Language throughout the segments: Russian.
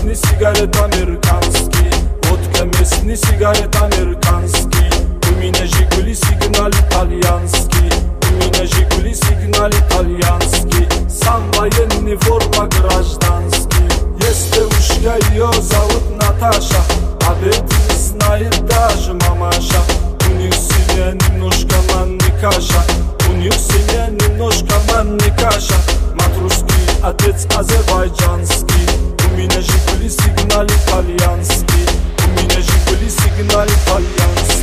местный, сигарет американский. Водка местный, сигарет американский. У меня Жигули, сигнал итальянский. У меня Жигули, сигнал итальянский. Сам военный, форма гражданский. Есть девушка, ее зовут Наташа, об этом не знает даже мамаша. У них в семье немножко манной каша. У них в семье немножко манной каша. Мать русский, отец азербайджанский. У меня Жигули, сигнал итальянский. У меня Жигули, сигнал итальянский.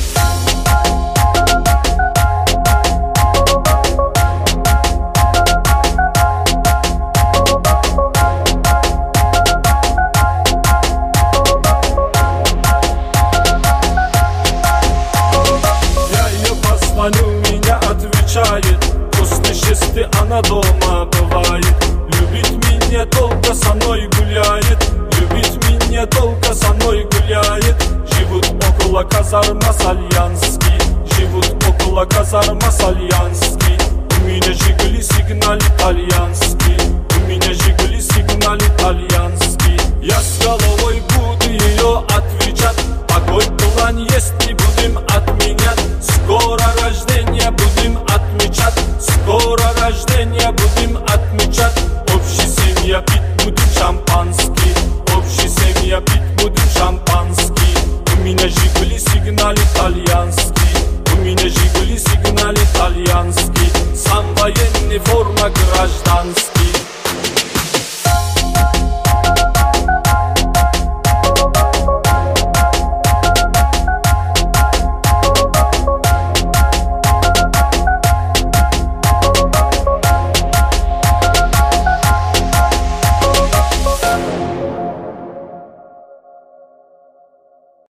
Меня отвечает, после 6 она дома бывает. Любит меня, только со мной гуляет. Любит меня, только со мной гуляет. Живут около казарма Сальянский. Живут около казарма Сальянский. У меня Жигули, сигнал итальянский. У меня Жигули, сигнал итальянский. Я с головой буду ее отвечать. Какой план есть, не будем отменять. Скоро рождение будем отмечать. Скоро рождение будем отмечать. Общей семья пить будем шампанский. Общей семья пить будем шампанский. У меня Жигули, сигнал итальянский. У меня Жигули, сигнал итальянский.